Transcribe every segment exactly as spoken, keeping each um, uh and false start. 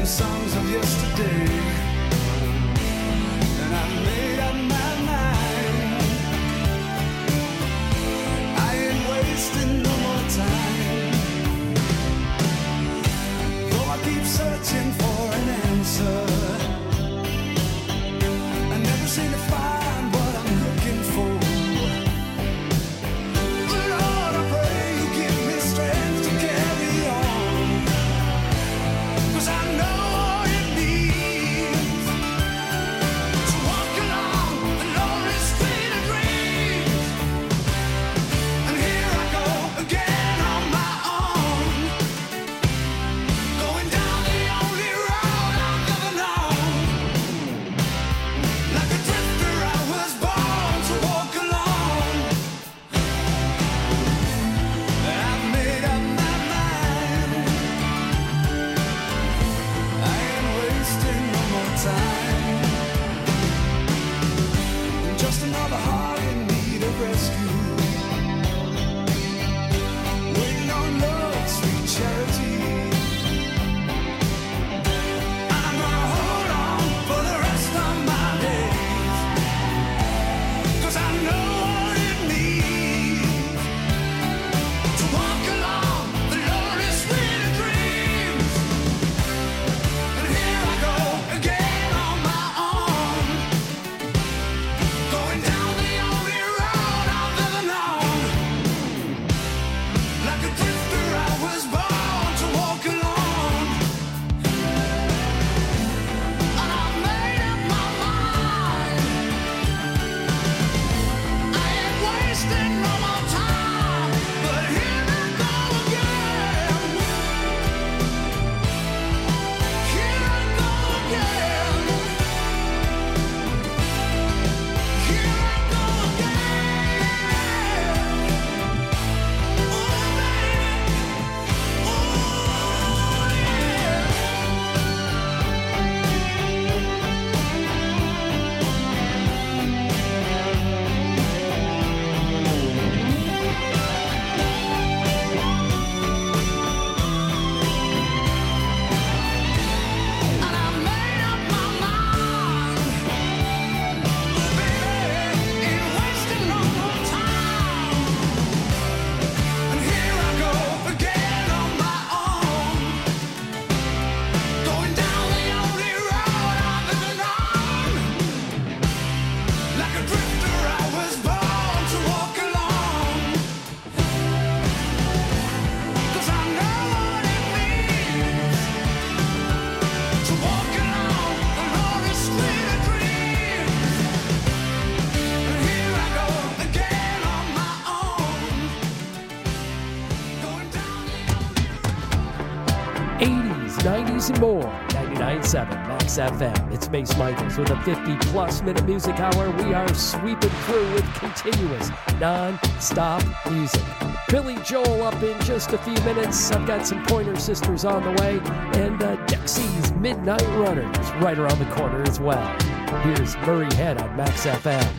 nineties and more. ninety-nine point seven Max F M. It's Mace Michaels with a fifty-plus minute music hour. We are sweeping through with continuous, non-stop music. Billy Joel up in just a few minutes. I've got some Pointer Sisters on the way, and uh, Dexy's Midnight Runners right around the corner as well. Here's Murray Head on Max F M.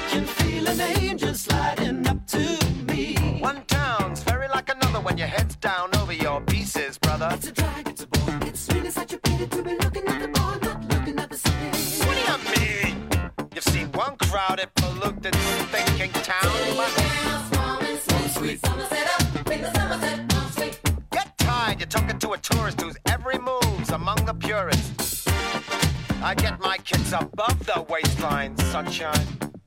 One town's very like another when your head's down. down over your pieces, brother. It's a drag, it's a bore. It's really such a pity to be looking at the ball, not looking at the city. What do you mean? You've seen one crowded, polluted, thinking town. Get tired, you're talking to a tourist whose every move's among the purists. I get my kicks above the waistline, sunshine.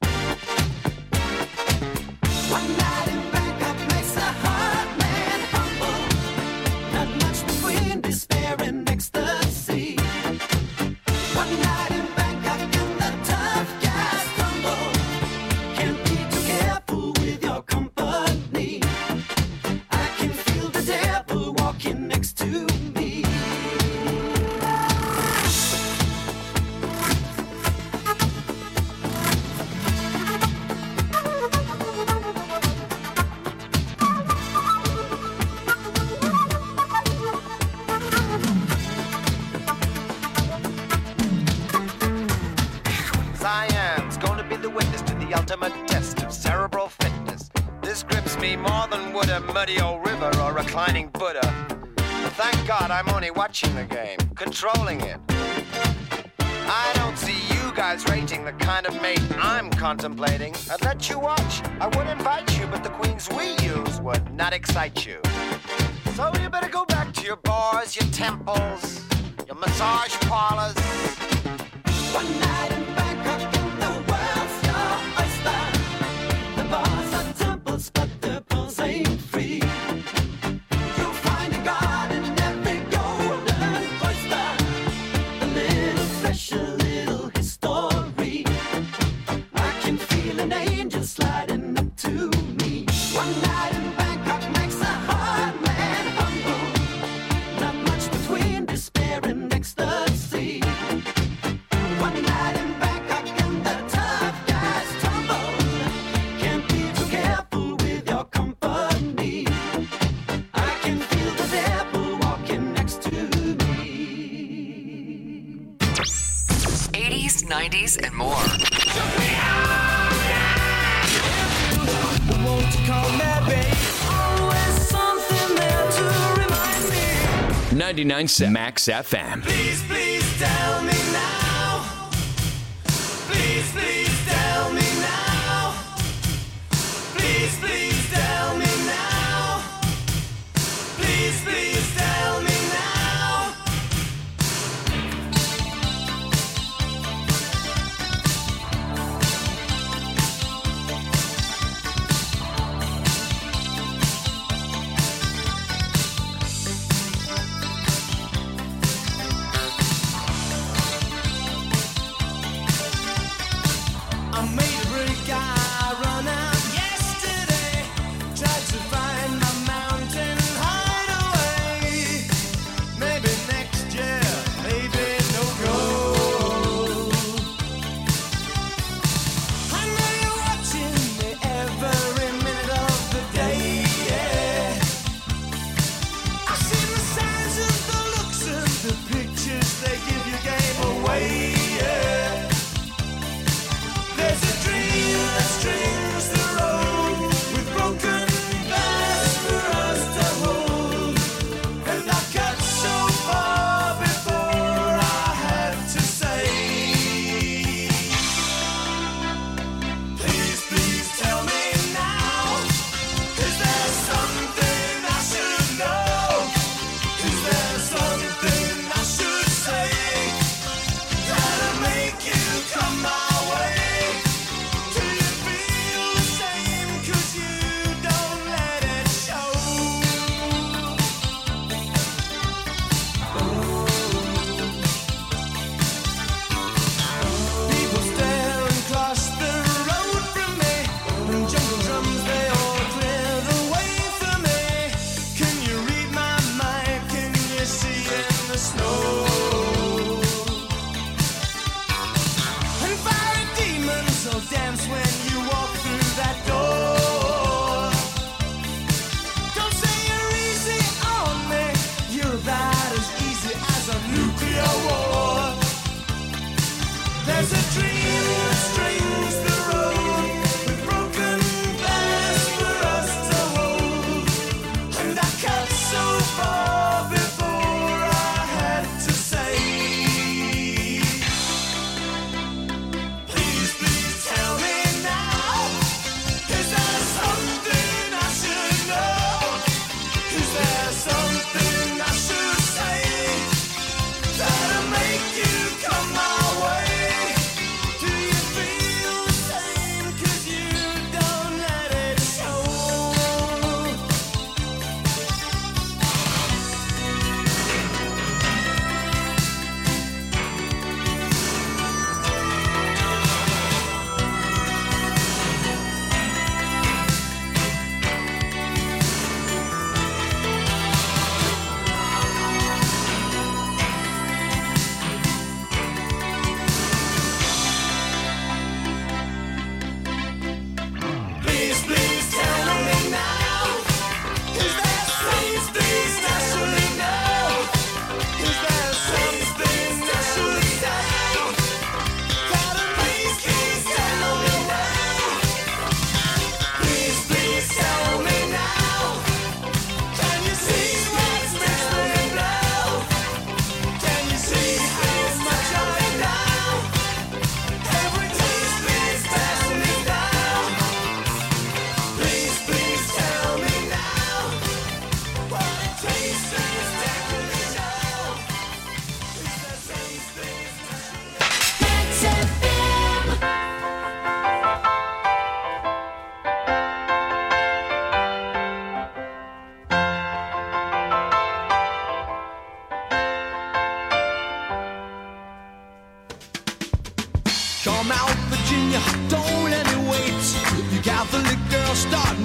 One night in Bangkok makes a hard man humble. Not much between despair and ecstasy. One night in Bangkok and the tough guys tumble. Can't be too careful with your company. I can feel the devil walking next to me. Cyan's gonna be the witness to the ultimate test of cerebral fitness. This grips me more than would a muddy old river or reclining Buddha. But thank God I'm only watching the game, controlling it. I don't see you guys rating the kind of mate I'm contemplating. I'd let you watch, I would invite you, but the queens we use would not excite you. So you better go back to your bars, your temples, your massage parlors. One night in Bangkok and the world's your oyster. The bars are temples, but the pearls ain't free. You'll find a god in every golden oyster. A little flesh, a little history. I can feel an angel sliding up to me. One night in Bangkok makes a hard man humble. Not much between despair and ecstasy. One night in Bangkok and the tough guys tumble. Can't be too careful with your company. I can feel the devil walking next to me. eighties, nineties, and more. Won't you call me, babe? Always something there to remind me. ninety-nine point seven Max F M. Please, please tell me now. Please, please tell me now. Please, please tell me now. Please, please tell me now.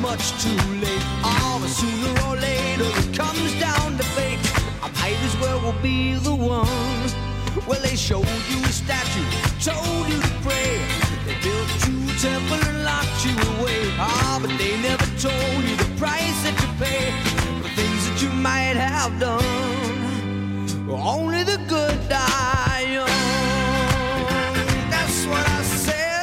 much too late. Oh, but sooner or later it comes down to fate. I might as well will be the one. Well, they showed you a statue, told you to pray. They built you a temple and locked you away. Ah, but they never told you the price that you pay for things that you might have done. Only the good die young. That's what I said.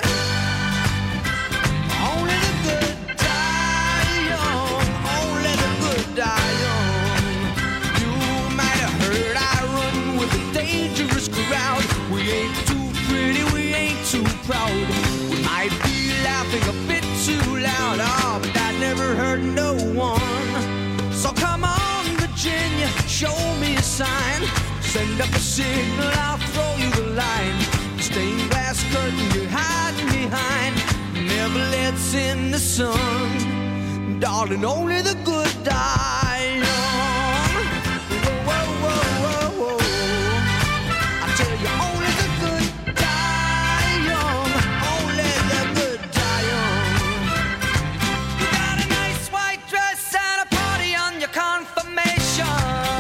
Only the good die young. Only the good die young. You might have heard I run with a dangerous crowd. We ain't too pretty, we ain't too proud. We might be laughing a bit too loud. Oh, but that never hurt no one. So come on, Virginia, show me a sign. Send up a signal, I'll throw you the line. Stained glass curtain you're hiding behind never lets in the sun. Darling, only the good die young. Whoa, whoa, whoa, whoa, whoa. I tell you, only the good die young. Only the good die young. You got a nice white dress and a party on your confirmation.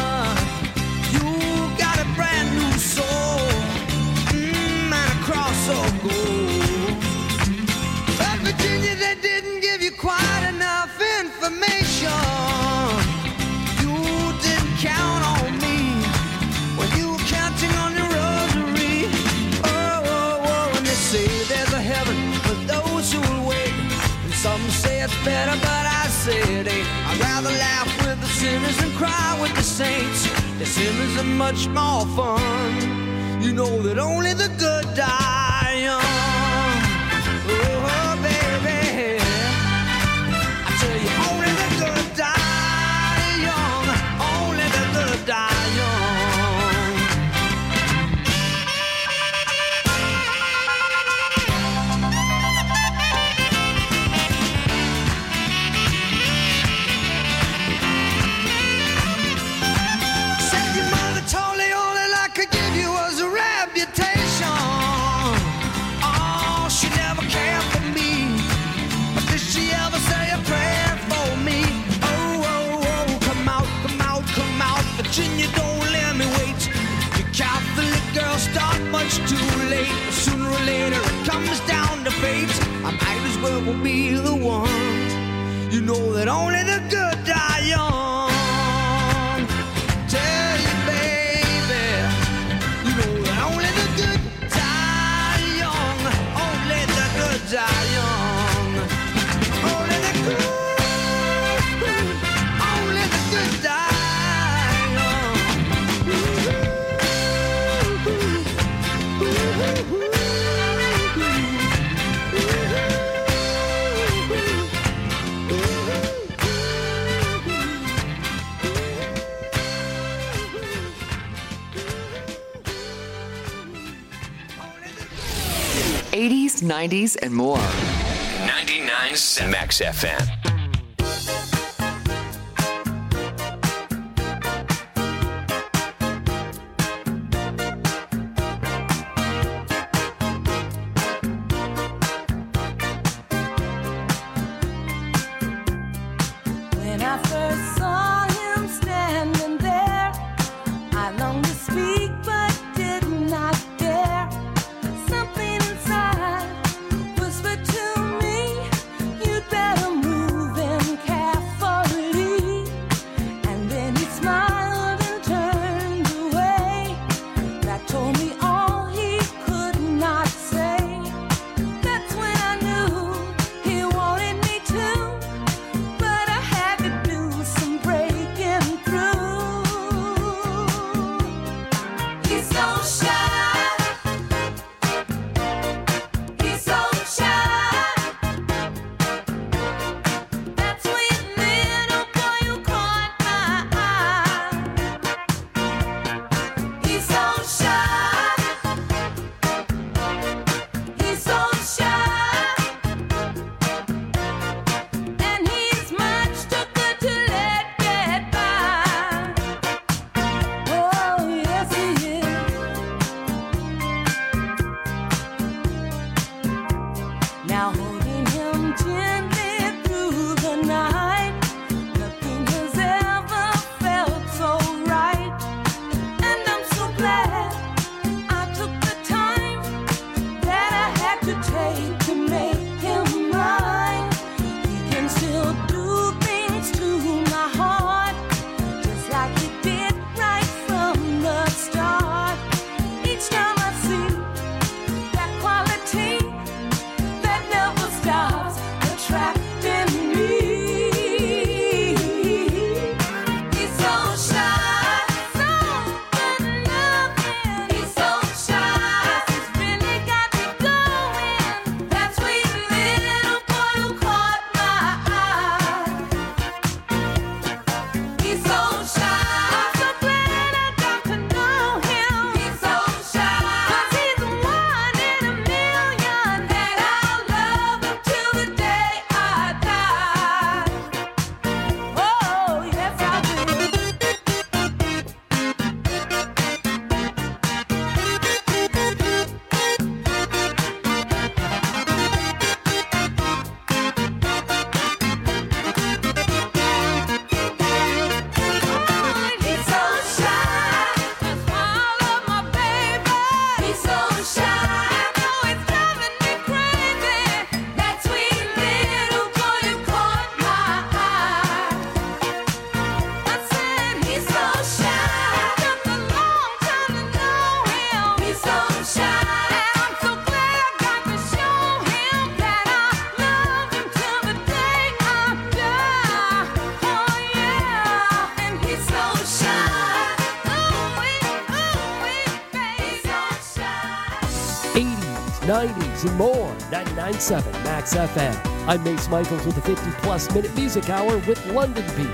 But Virginia, they didn't give you quite enough information. You didn't count on me when you were counting on your rosary. Oh, oh, oh, and they say there's a heaven for those who will wait. And some say it's better, but I say it ain't. I'd rather laugh with the sinners than cry with the saints. The sinners are much more fun. You know that only the good die young. Oh, baby, I tell you, only the good die young. Only the good die young. Said your mother told me all that I could give you was a reputation. Oh, she never cared for me, but did she ever say a prayer for me? Oh, oh, oh, come out, come out, come out, Virginia, don't let me wait. You Catholic girls start much too late. Sooner or later it comes down to fate. I might as well be the one. You know that only the good die young. Tell you, baby, you know that only the good die young. Only the good die young. Only the good, only the good die young. eighties, nineties, and more. ninety-nine point seven Max F M. When I first saw him standing there, I longed to speak but did not dare. Something inside whispered to me, you'd better move. nineties, and more. ninety-nine point seven Max F M. I'm Mace Michaels with the fifty-plus minute music hour with London Beat.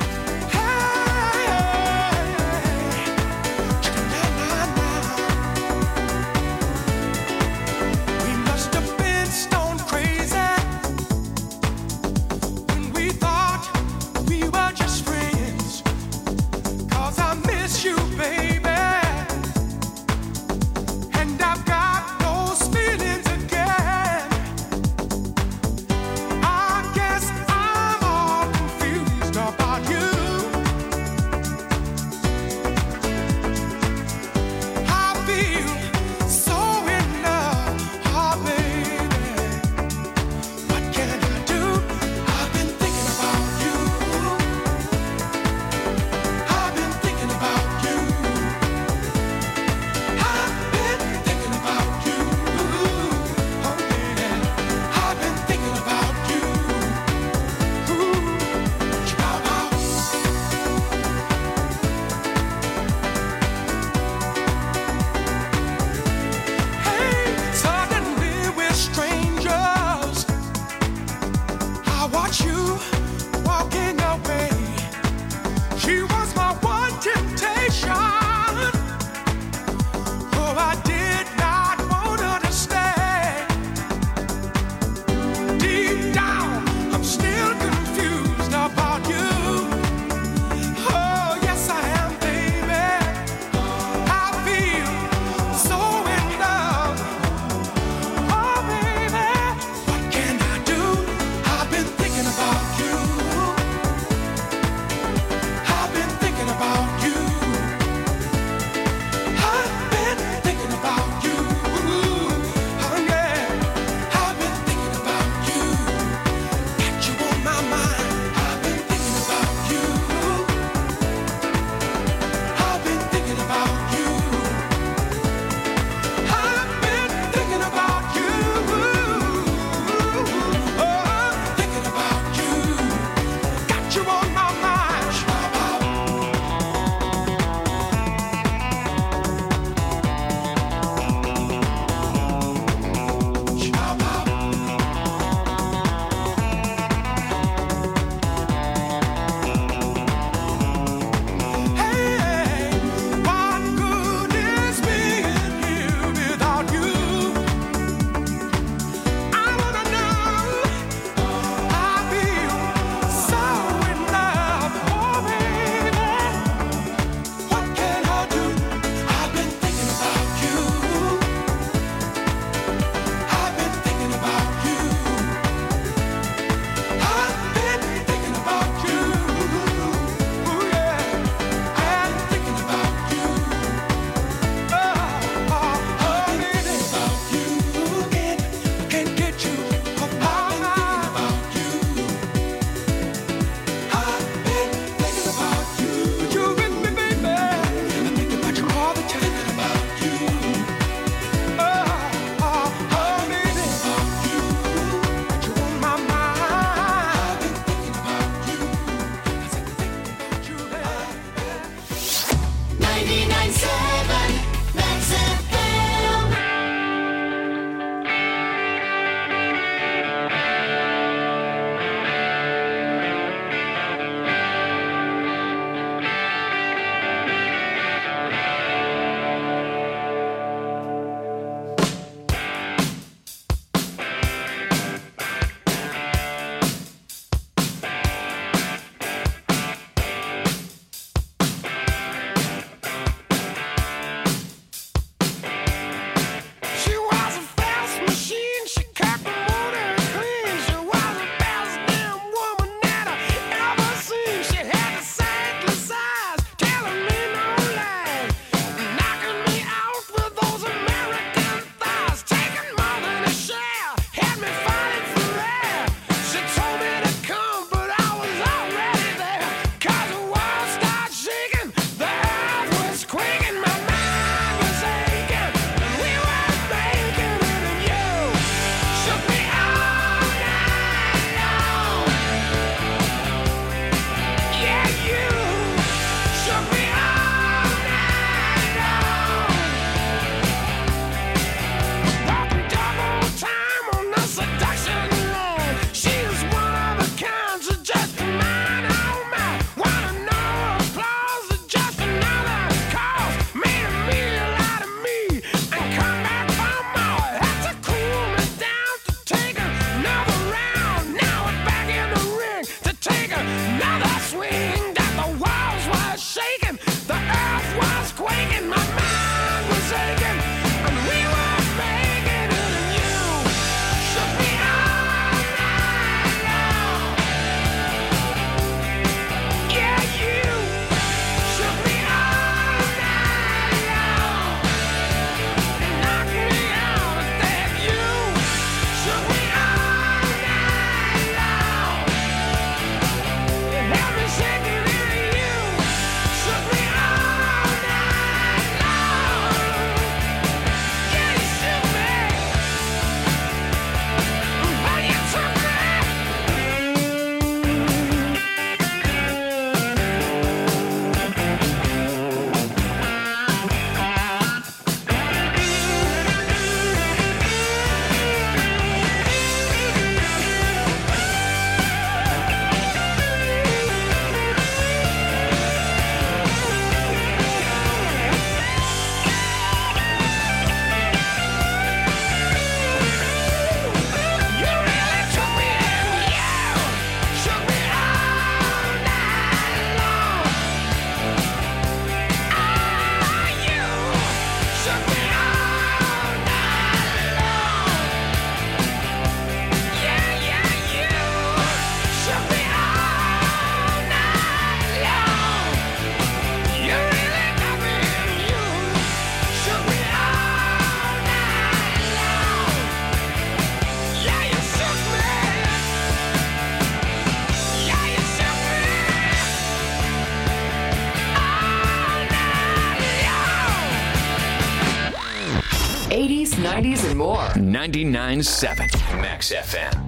eighties, nineties, and more. ninety-nine point seven Max F M.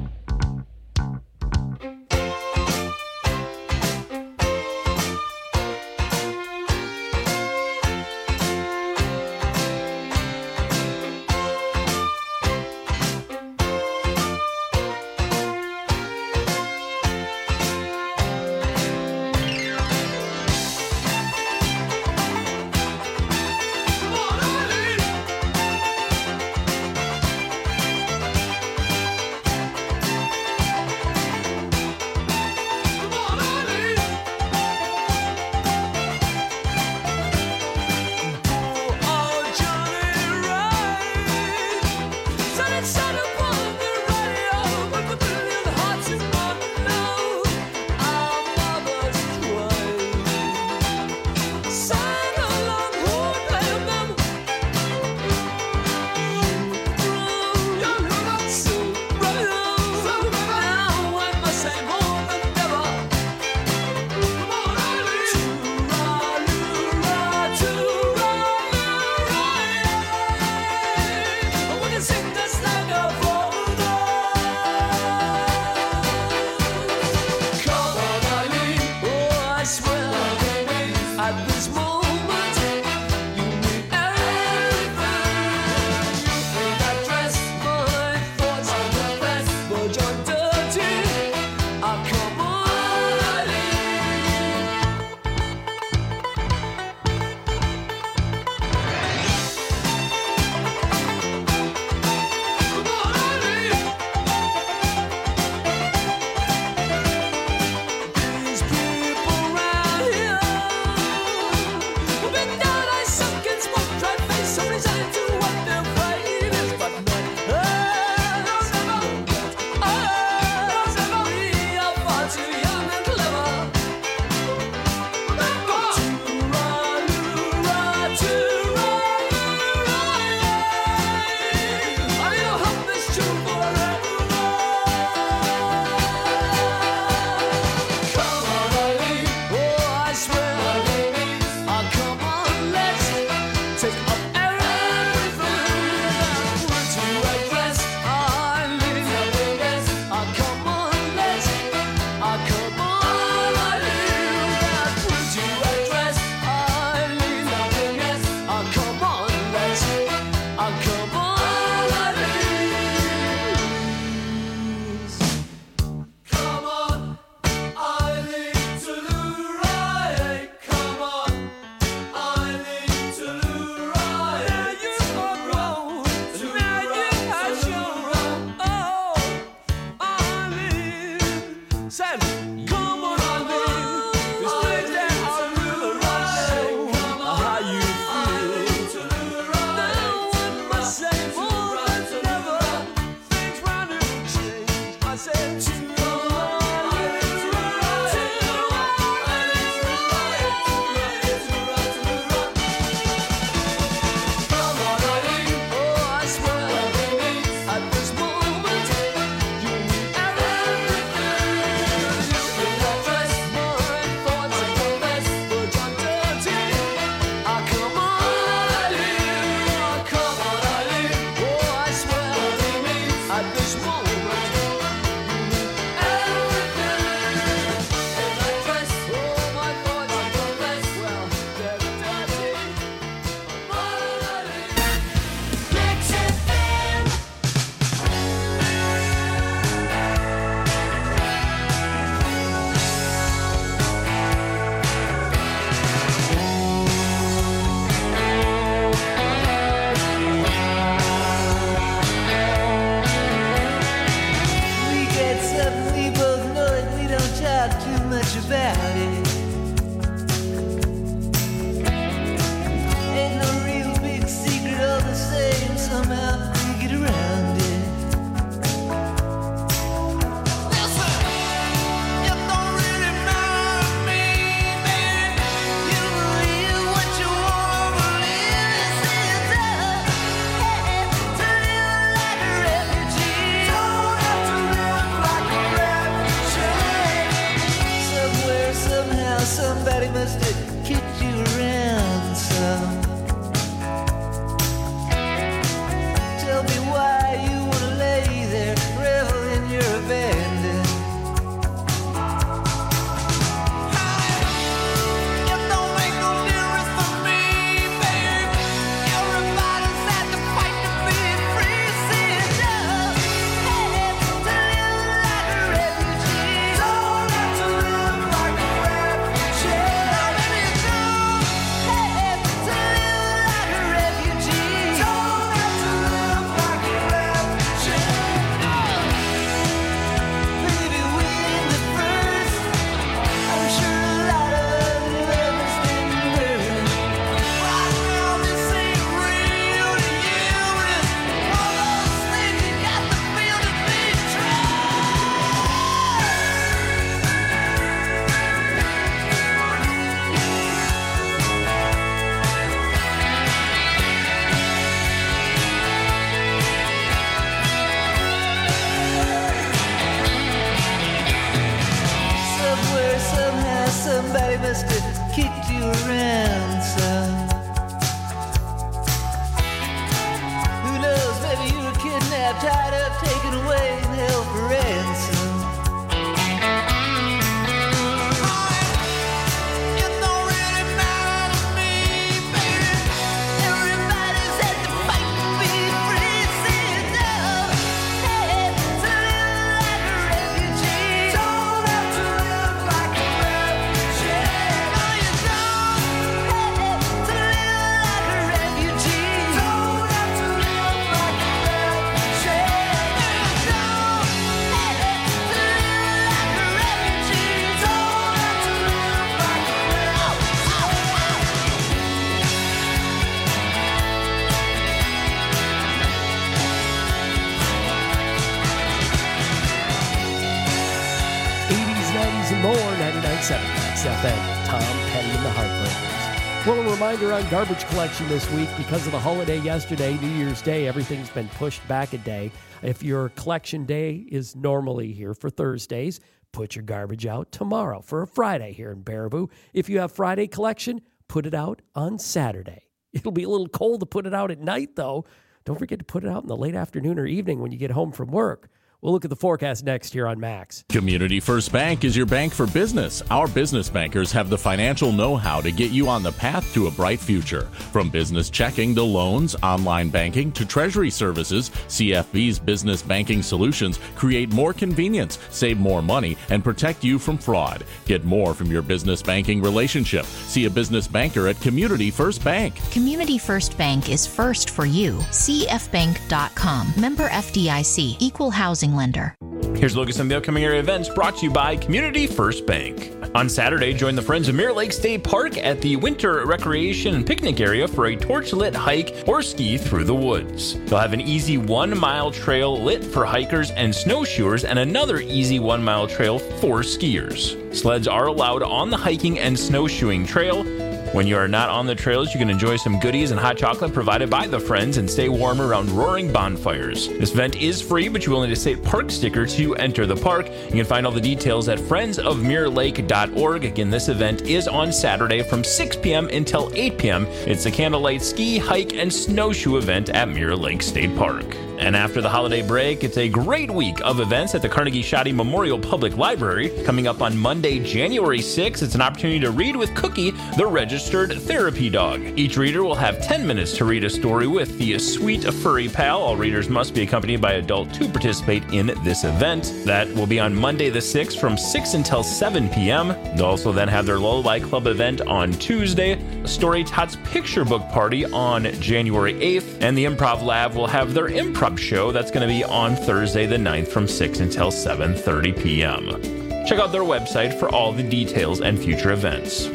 seven Max F M. Tom Petty and the Heartbreakers. Well, a reminder on garbage collection this week because of the holiday yesterday, New Year's Day, everything's been pushed back a day. If your collection day is normally here for Thursdays, put your garbage out tomorrow for a Friday here in Baraboo. If you have Friday collection, put it out on Saturday. It'll be a little cold to put it out at night, though. Don't forget to put it out in the late afternoon or evening when you get home from work. We'll look at the forecast next here on Max. Community First Bank is your bank for business. Our business bankers have the financial know-how to get you on the path to a bright future. From business checking to loans, online banking to treasury services, C F B's business banking solutions create more convenience, save more money, and protect you from fraud. Get more from your business banking relationship. See a business banker at Community First Bank. Community First Bank is first for you. C F bank dot com. Member F D I C. Equal housing lender. Here's a look at some of the upcoming area events brought to you by Community First Bank. On Saturday, join the Friends of Mirror Lake State Park at the Winter Recreation and Picnic Area for a torch-lit hike or ski through the woods. They'll have an easy one-mile trail lit for hikers and snowshoers and another easy one-mile trail for skiers. Sleds are allowed on the hiking and snowshoeing trail. When you are not on the trails, you can enjoy some goodies and hot chocolate provided by the Friends and stay warm around roaring bonfires. This event is free, but you will need a state park sticker to enter the park. You can find all the details at friends of mirror lake dot org. Again, this event is on Saturday from six p.m. until eight p.m. It's a candlelight ski, hike, and snowshoe event at Mirror Lake State Park. And after the holiday break, it's a great week of events at the Carnegie Shoddy Memorial Public Library. Coming up on Monday, January sixth, it's an opportunity to read with Cookie, the registered therapy dog. Each reader will have ten minutes to read a story with the sweet furry pal. All readers must be accompanied by adults to participate in this event. That will be on Monday the sixth from six until seven p.m. They'll also then have their Lullaby Club event on Tuesday, Story Tots Picture Book Party on January eighth, and the Improv Lab will have their improv show. That's going to be on Thursday the ninth from six until seven thirty p.m. Check out their website for all the details and future events.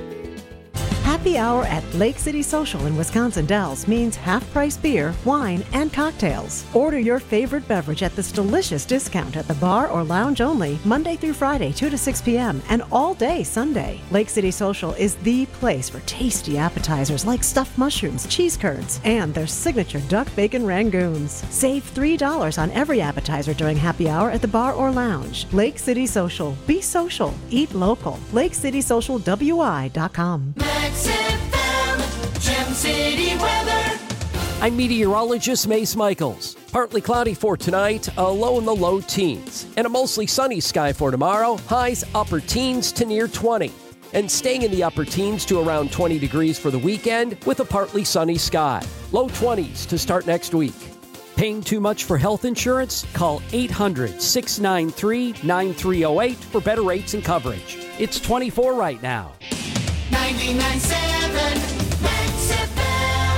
Happy hour at Lake City Social in Wisconsin Dells means half-price beer, wine, and cocktails. Order your favorite beverage at this delicious discount at the bar or lounge only, Monday through Friday, two to six p.m., and all day Sunday. Lake City Social is the place for tasty appetizers like stuffed mushrooms, cheese curds, and their signature duck bacon rangoons. Save three dollars on every appetizer during happy hour at the bar or lounge. Lake City Social. Be social. Eat local. lake city social w i dot com. Max F M, Gem City weather. I'm meteorologist Mace Michaels. Partly cloudy for tonight, a low in the low teens. And a mostly sunny sky for tomorrow, highs upper teens to near twenty. And staying in the upper teens to around twenty degrees for the weekend with a partly sunny sky. Low twenties to start next week. Paying too much for health insurance? Call eight hundred, six nine three, nine three zero eight for better rates and coverage. It's twenty-four right now. ninety-nine point seven Max F M.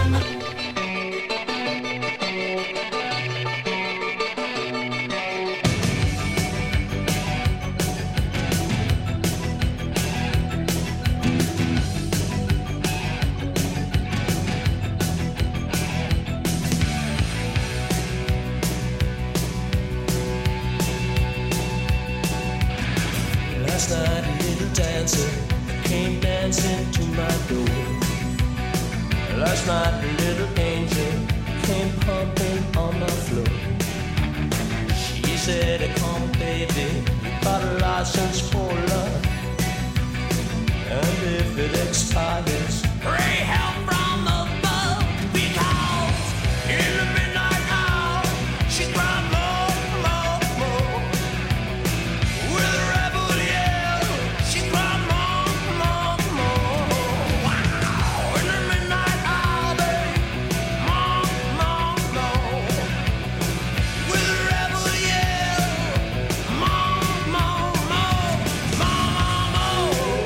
Last night a little dancer came dancing to my door. Last night a little angel came pumping on my floor. She said, come baby, you got a license for love, and if it expires, pray help from above, because in the midnight hour she cried more, more, more. With a rebel yell, she cried more, more, more. Wow, in the midnight hour, babe, more, more, more. With a rebel yell, more, more, more, more, more.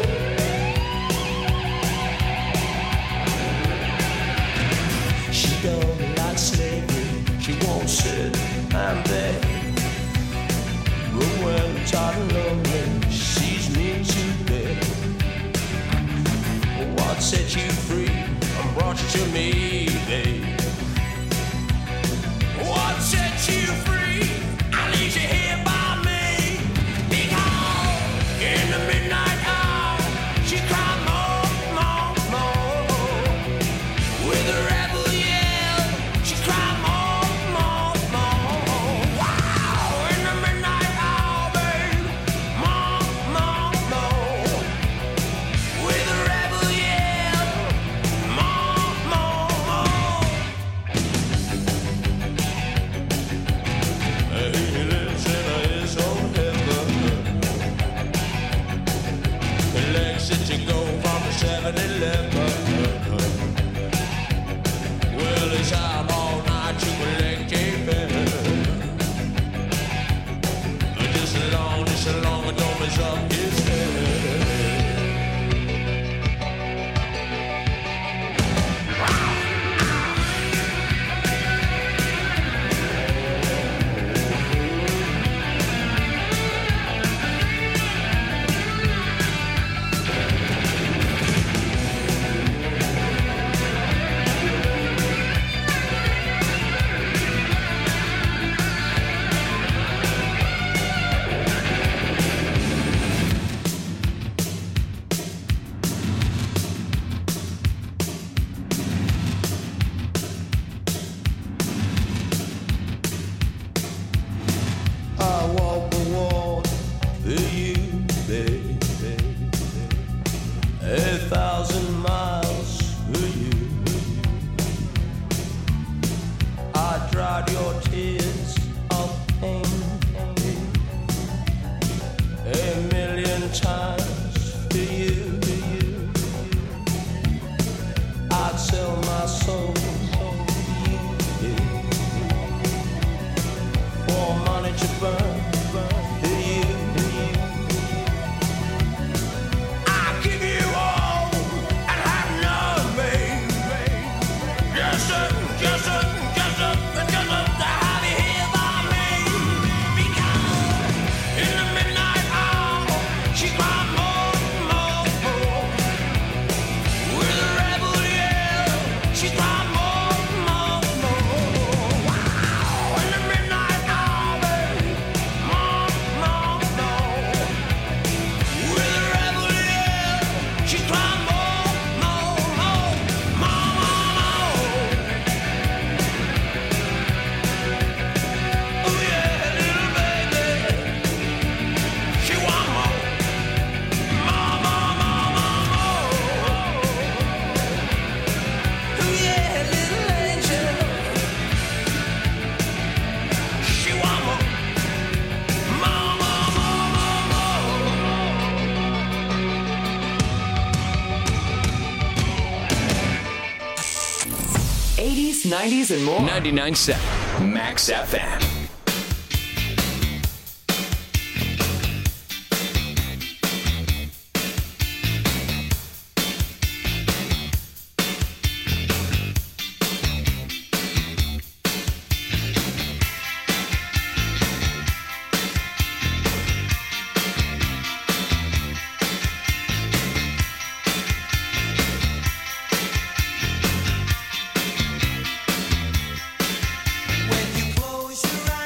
She don't like slavery, she won't sit and beg. But when I'm tired and lonely, she sees me today. What set you free and brought you to me, babe? What set you free? I leave you here by me. Because in the midnight hour I'd sell my soul for money to burn. I'll give you all and have nothing. Yes, sir, yes, sir, yes, sir, yes, sir, to have you here by me. Because in the midnight hour, she cried more, more, more. With a rebel yell, she cried more, more, more. Wow, in the midnight hour, baby, more, more, more. With a rebel yell, she cried more, more, more, more, more, more. Oh yeah, little baby, she want more, more, more, more, more, more. Oh yeah, little angel, she want more, more, more, more, eighties, nineties, and more. ninety-nine point seven Max F M. When you close your eyes.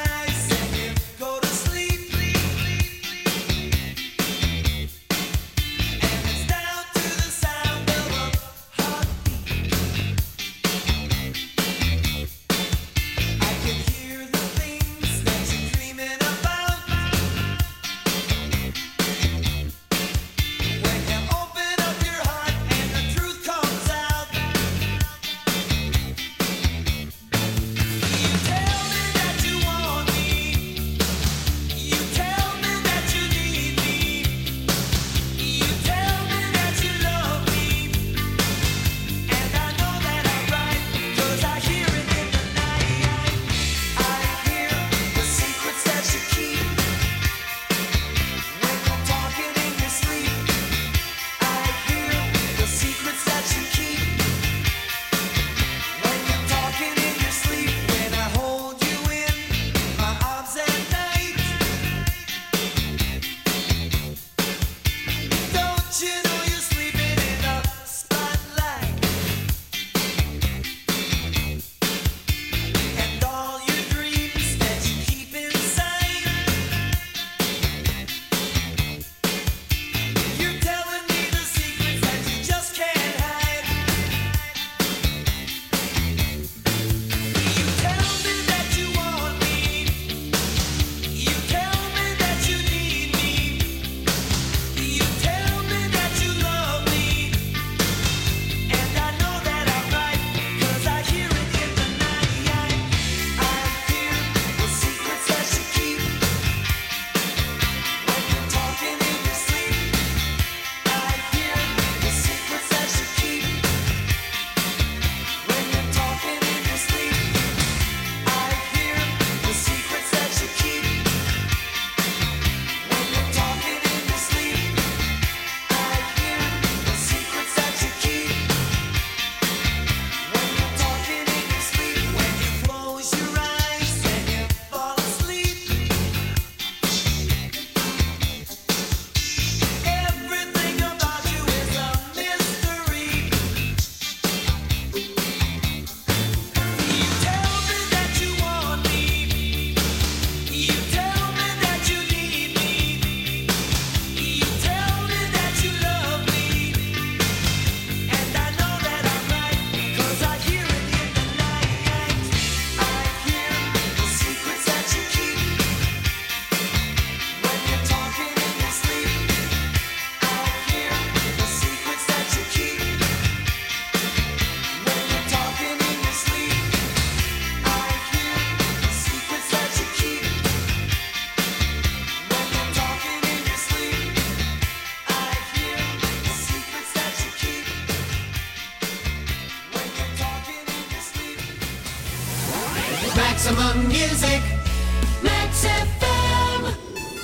Maximum music, Max F M.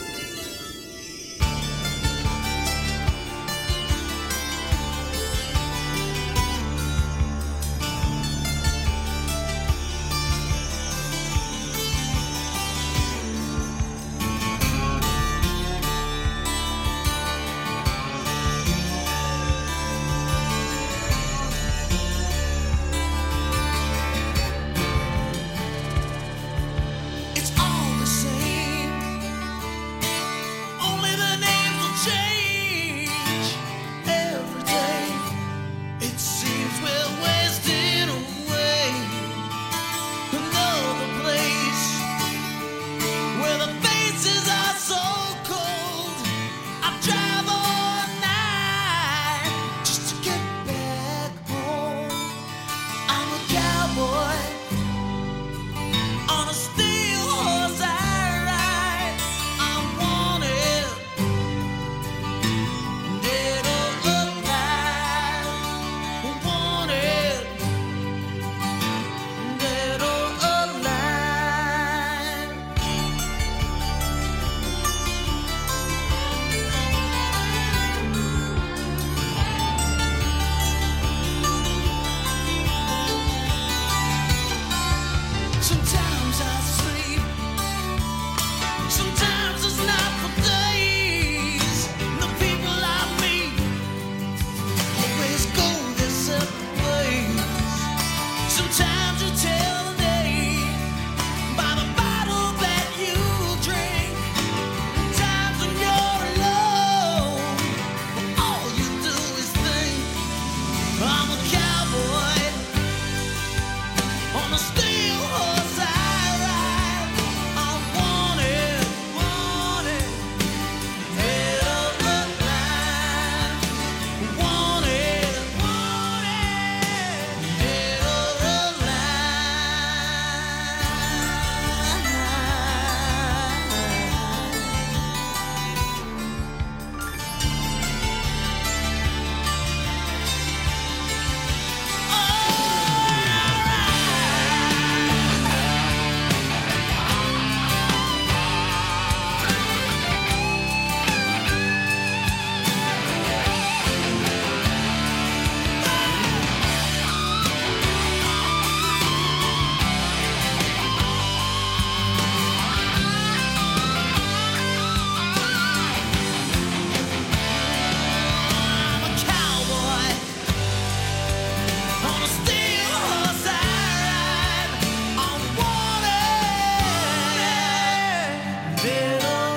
It's all the same. Only the names will change every day. It seems we're wasting away. Another place where the faces are so cold. I drive all night just to get back home. I'm a cowboy on a steel horse I ride. I'm wanted, dead or alive. Wanted, dead or alive. Sometimes I sleep, sometimes it's not for days. The people I meet always go their separate ways. Sometimes you tell the day by the bottle that you drink. Times when you're alone, all you do is think. I'm a cowboy on a steel horse I ride. I'm wanted, wanted, dead or alive. Wanted, wanted, dead or I'm a cowboy on a steel horse I ride. I'm wanted, dead or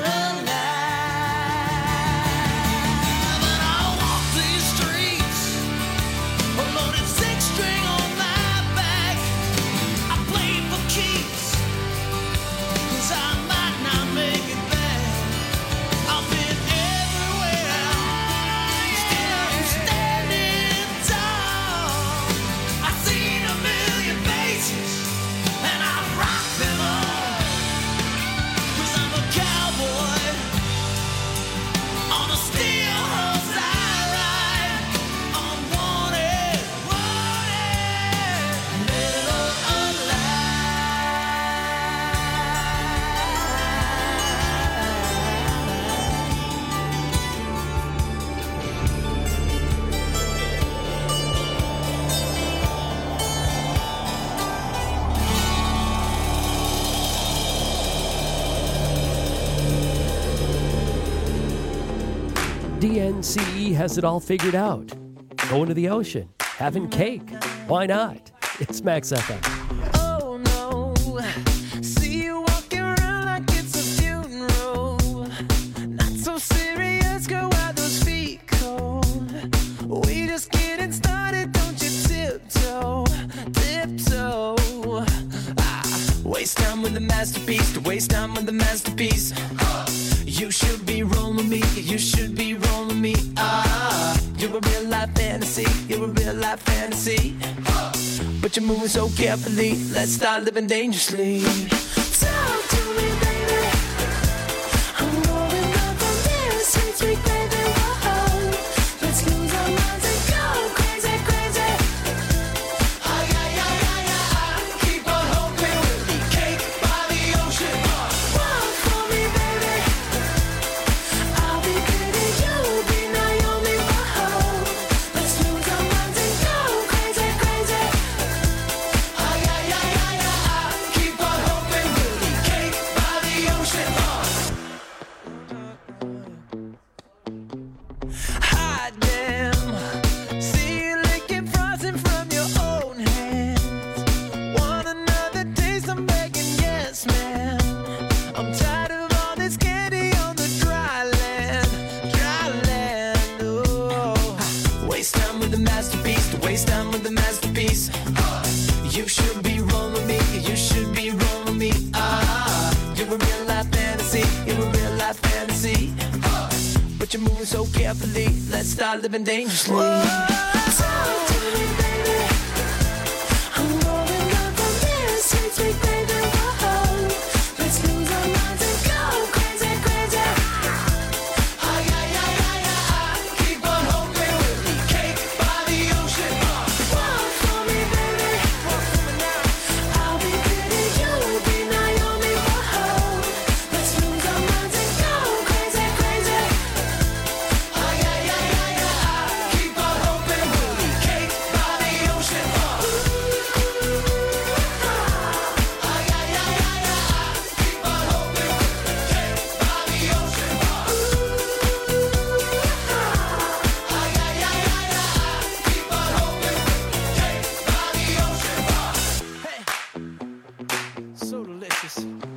alive. And I walk these streets, a loaded six string on my back. I play for keeps, 'cause I might not make it back. I've been everywhere, still I'm standing tall. I've seen a million faces, and I rock them all. 'Cause I'm a cowboy on a steel horse I ride. I'm wanted, wanted, dead or D N C E has it all figured out. Going to the ocean, having cake. Why not? It's Max F M. Oh no, see you walking around like it's a funeral. Not so serious, girl, why those feet cold? We just getting started, don't you tiptoe, tiptoe. Ah, waste time with the masterpiece, to waste time with the masterpiece. You should be rolling me, you should be rolling me. Ah, you're a real life fantasy, you're a real life fantasy. But you're moving so carefully, let's start living dangerously. Talk to me, baby. I'm going up from there, sweet, sweet baby. Whoa, let's lose our minds and go crazy, crazy. Ay, ay, ay, ay, ay, keep on hoping we'll be cake carefully. Let's start living dangerously. Talk to me, baby. I'm rolling up on this sweet, sweet baby. Whoa. Let's lose our minds and go crazy, crazy. Ay, ay, ay, ay, ay. Keep on hoping we'll be cake by the ocean. Walk for me, baby. Walk for me now. I'll be pretty, you'll be Naomi. Whoa. Let's lose our minds and go crazy, crazy. Ay, ay, ay, ay, ay. Keep on hoping we'll be cake by the ocean. Ay, ay, ay, ay, ay. Keep on hoping we'll be cake by the ocean. Ay, ay, ay, ay, ay. Keep on hoping we'll be cake by the ocean. So delicious.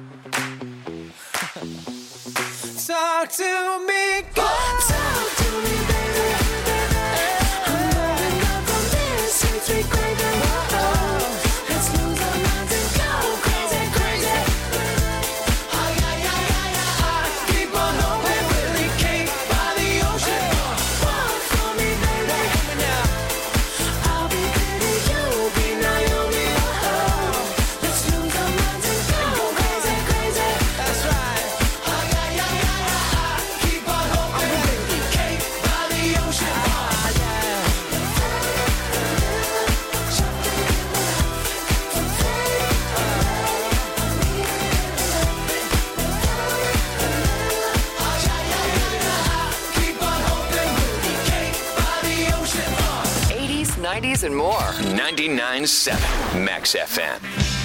Talk to me, girl. Talk to me, baby. I'm rolling up on this sweet, sweet baby. Whoa. Let's lose our minds and go crazy, crazy. Ay, ay, ay, ay, ay. Keep on hoping we'll be cake by the ocean. Walk for me, baby. I'll be pretty, you'll be Naomi. Whoa. Let's lose our minds and go crazy, crazy. That's right. Ay, ay, ay, ay, ay. Keep on hoping we'll be cake by the ocean. Keep on hoping we'll be cake by the ocean. eighties, nineties, and more. ninety-nine point seven Max F M.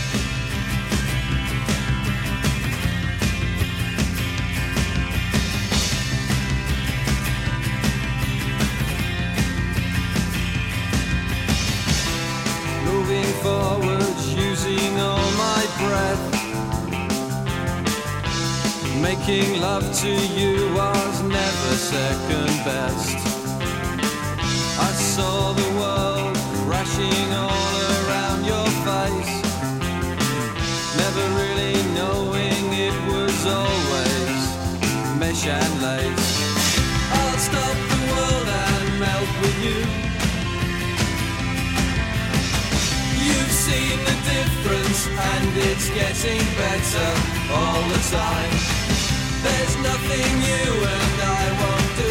Moving forwards, using all my breath. Making love to you was never second best. I saw the world crashing all around your face, never really knowing it was always mesh and lace. I'll stop the world and melt with you. You've seen the difference and it's getting better all the time. There's nothing you and I won't do.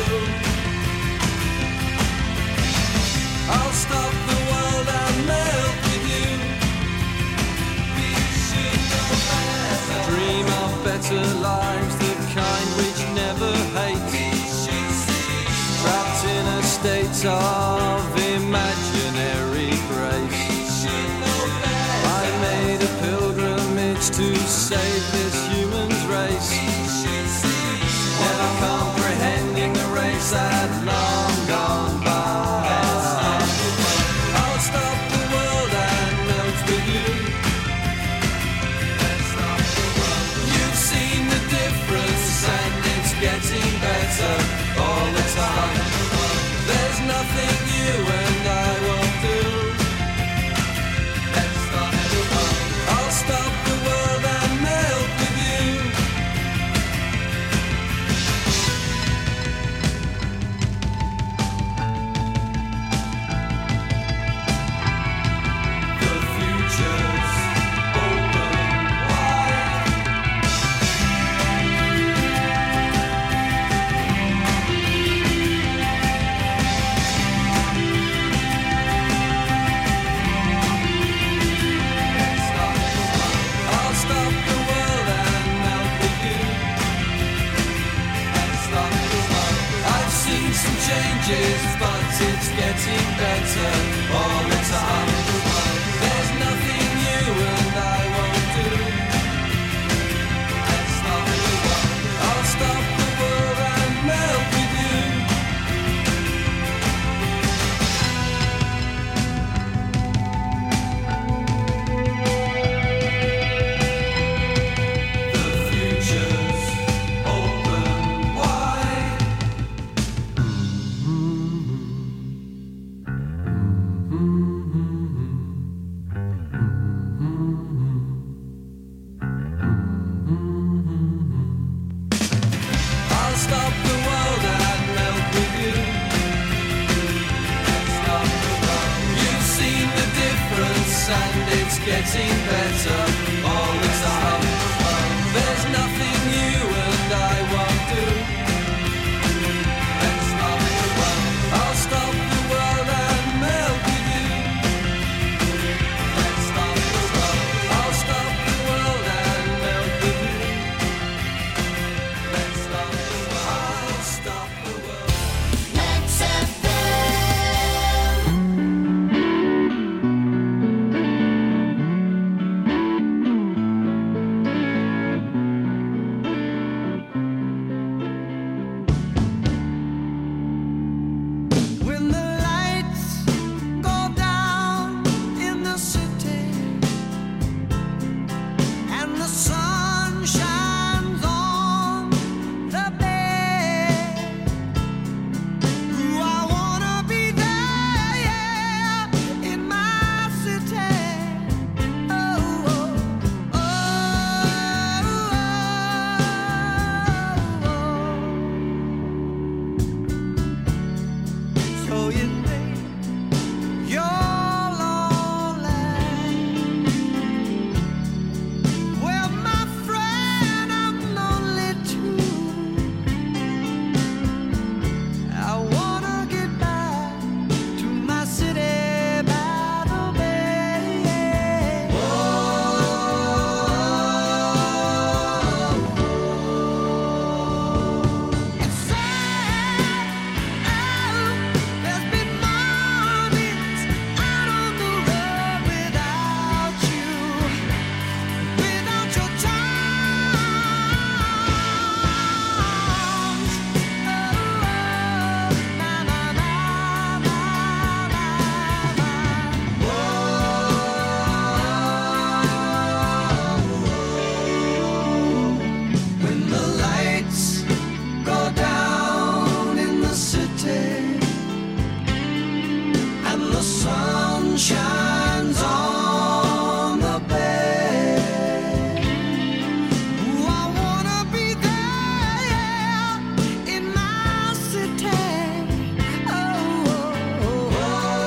I'll stop the world and melt with you. We should know better. Dream of better lives, the kind which never hate. Trapped in a state of imaginary grace. I made a pilgrimage to save this human's race, never comprehending the race that long gone by. I'll stop the world and melt with you. You've seen the difference and it's getting better all the time. There's nothing you and I won't do. I'll stop the world and melt. getting better all the time. There's nothing you and I won't do. Let's stop the world. I'll stop the world and melt with you. Let's stop the world. I'll stop the world and melt with you. Let's stop the world. I'll stop the world. Let's When the lights go down in the city and the sun shines on the bay, ooh, I wanna be there, yeah, in my city. Oh, oh, oh, oh. So you think you're lonely? Well, my friend, I'm lonely too. I wanna get back to my city by the bay. Oh, it's sad. There's been mornings out on the road without you, without your charms. Oh, na na na na na. When the lights go down in the city and the sun shines on the bay, ooh, I wanna be there, yeah, in my city. Oh, oh, oh,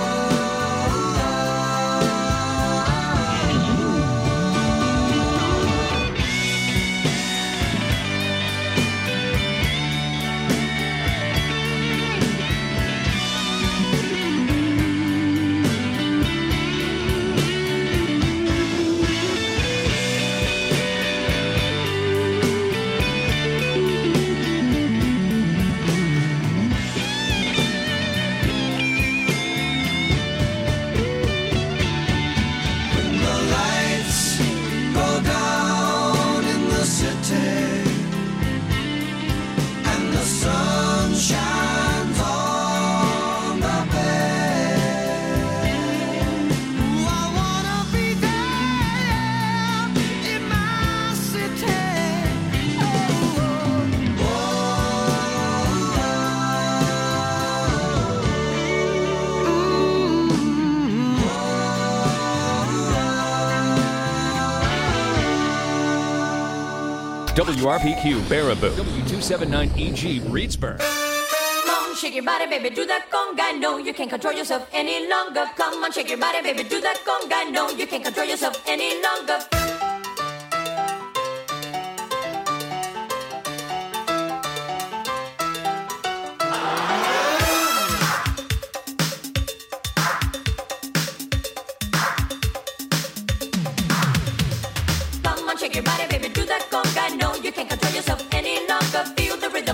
When the lights go down in the city and the sun shines on the bay, ooh, I wanna be there in my city. Oh, oh, W R P Q, Baraboo. W two seventy-nine E G, Reedsburg. Come on, shake your body, baby, do that conga. No, you can't control yourself any longer. Come on, shake your body, baby, do that conga. No, you can't control yourself any longer. Come on, shake your body, baby, do that conga. No, you can't control yourself any longer. Feel the rhythm.